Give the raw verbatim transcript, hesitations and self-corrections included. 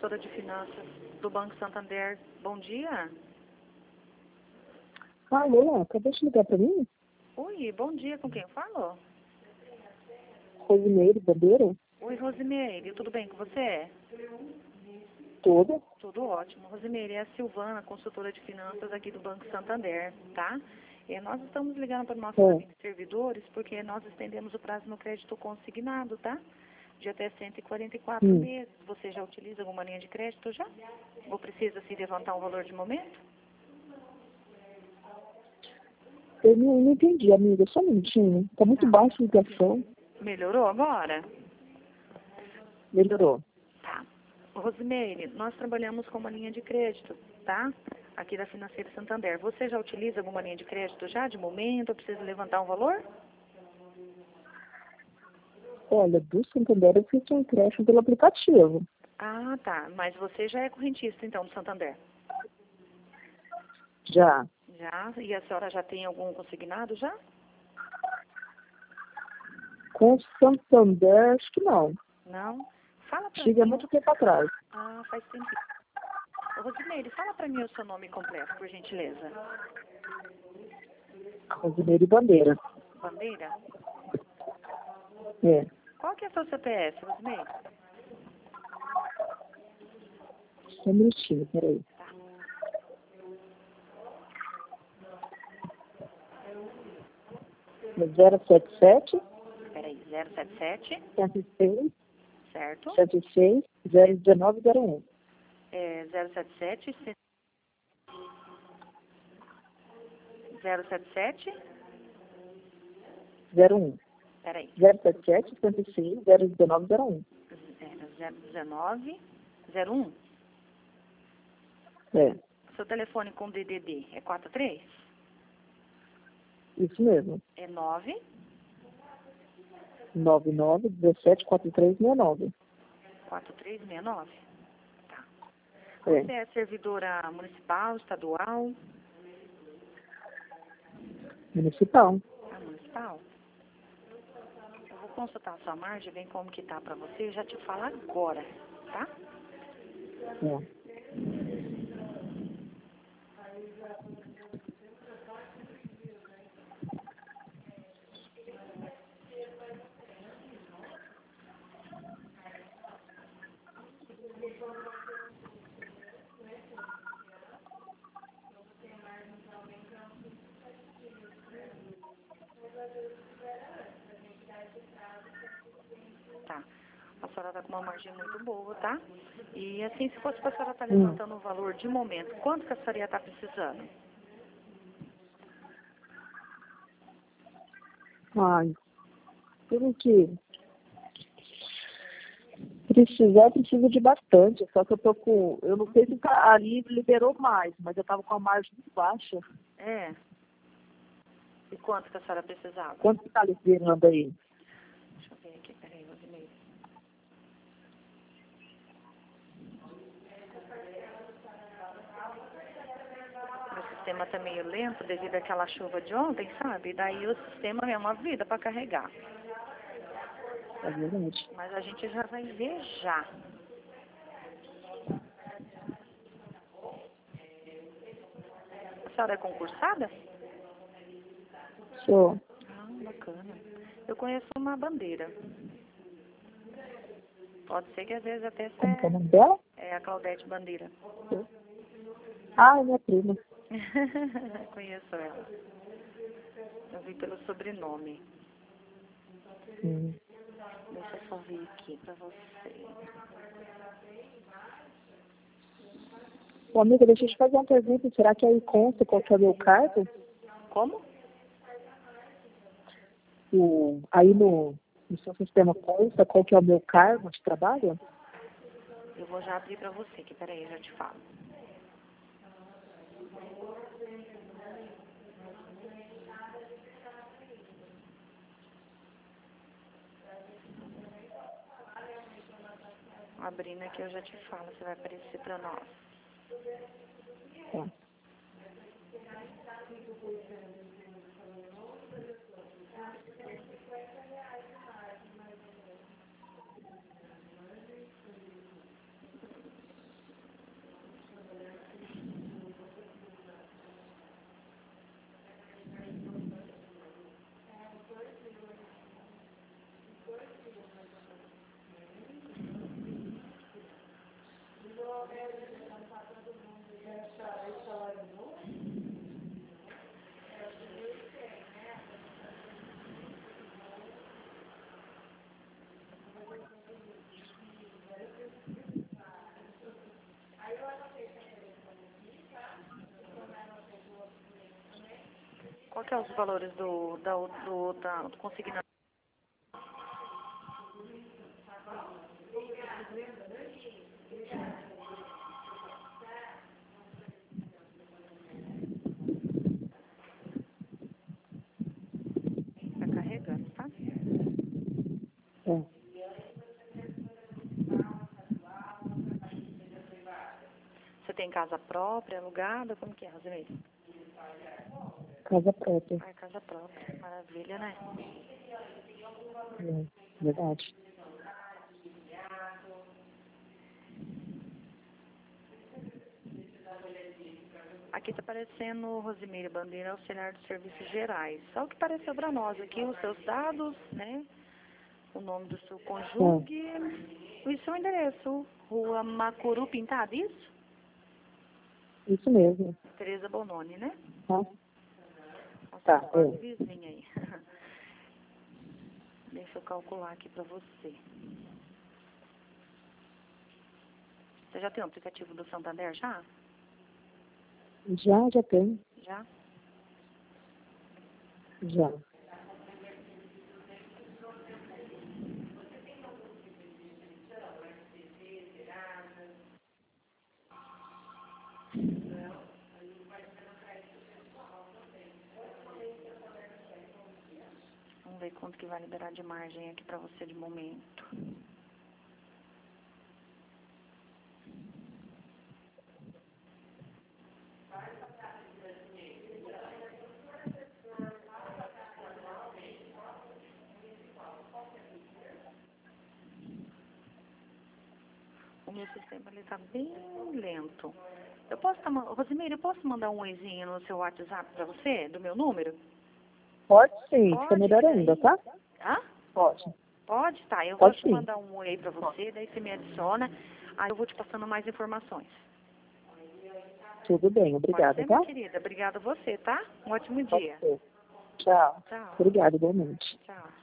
consultora de finanças do Banco Santander. Bom dia. Alô, acabou de ligar para mim? Oi, bom dia. Com quem eu falo? Rosimeire Bandeira? Oi, Rosimeire. Tudo bem com você? Tudo? Tudo ótimo. Rosimeire, é a Silvana, consultora de finanças aqui do Banco Santander, tá? E nós estamos ligando para os nossos É. amigos servidores porque nós estendemos o prazo no crédito consignado, tá? De até cento e quarenta e quatro Hum. meses. Você já utiliza alguma linha de crédito já? Ou precisa se levantar um valor de momento? Eu não, não entendi, amiga. Só um minutinho. Tá muito Tá. baixa a ligação. Melhorou agora? Melhorou. Tá. Rosimeire, nós trabalhamos com uma linha de crédito, tá? Aqui da Financeira Santander. Você já utiliza alguma linha de crédito já, de momento? Ou precisa levantar um valor? Olha, do Santander eu fiz um empréstimo pelo aplicativo. Ah, tá. Mas você já é correntista, então, do Santander? Já. Já? E a senhora já tem algum consignado já? Com o Santander, acho que não. Não? Fala pra Chega mim. muito tempo atrás. Ah, faz tempo. Ô, Rosimeire, fala pra mim o seu nome completo, por gentileza. Rosimeire Bandeira. Bandeira? É. Qual que é o seu C P F, Rosimeire? Só um minutinho, peraí. zero sete sete, Peraí, zero sete sete, cento e seis, certo? cento e seis, zero um nove zero um. É, zero sete sete, zero sete sete, zero um. peraí, zero sete sete, cento e seis, zero um nove zero um. zero um nove zero um. É, Seu telefone com D D D é quatro três? isso mesmo. É nove nove nove um sete quatro três seis nove. quatro três seis nove? Tá. É, Você é servidora municipal, estadual? municipal. Ah, municipal? Eu vou consultar a sua margem, ver como que tá pra você e já te falo agora, tá? É. Tá. A senhora tá com uma margem muito boa, tá? E assim, se fosse pra senhora estar Hum. levantando o valor de momento, quanto que a senhora ia estar precisando? Ai, pelo que precisar, precisa de bastante. Só que eu tô com. Eu não sei se tá, ali liberou mais, mas eu tava com a margem muito baixa. É. E quanto que a senhora precisava? Quanto que tá liberando aí? Deixa eu ver aqui, peraí, Rosimeire. O sistema tá meio lento devido àquela chuva de ontem, sabe? Daí o sistema é uma vida para carregar. É verdade. Mas a gente já vai ver já. A senhora é concursada? Sou. Ah, bacana. Eu conheço uma bandeira. Pode ser que às vezes até Como que é o você nome dela? é a Claudete Bandeira. Ah, é minha prima. Conheço ela. Eu vi pelo sobrenome. Hum. Deixa eu só ver aqui pra você. Ô, amiga, deixa eu te fazer uma pergunta. Será que aí conta qual que é o meu cargo? Como? O, aí no, no seu sistema consta qual que é o meu cargo de trabalho? Eu vou já abrir pra você aqui. Peraí, eu já te falo. Abrindo aqui eu já te falo. Você vai aparecer pra nós. Tá. Qual que é os valores do, da, do, da, do consignado? Tá carregando, tá? É. Você tem casa própria, alugada? Como que é, Rosimeire? Casa própria. Ah, casa própria. Maravilha, né? É, verdade. Aqui está aparecendo, Rosimeire, bandeira auxiliar de serviços gerais. Só o que apareceu para nós aqui, os seus dados, né? O nome do seu cônjuge e o seu endereço. Rua Macuru Pintado, isso? Isso mesmo. Tereza Bononi, né? Tá? Nossa, Tá, quase é. vizinha aí. Deixa eu calcular aqui para você. Você já tem o aplicativo do Santander, já? Já, já tem. Já? Já. Vamos ver quanto que vai liberar de margem aqui para você de momento. O meu sistema ele tá bem lento. Eu posso tá, Rosimeire, eu posso mandar um oizinho no seu WhatsApp para você, do meu número? Pode sim, Pode, fica melhor daí? ainda, tá? Hã? Pode. Pode? Tá, eu vou Pode te sim. mandar um oi aí pra você, daí você me adiciona, aí eu vou te passando mais informações. Tudo bem, Pode obrigada, ser, tá? minha querida? Obrigada a você, tá? Um ótimo Pode dia. ser. Tchau. Tchau. Obrigada, igualmente. Tchau.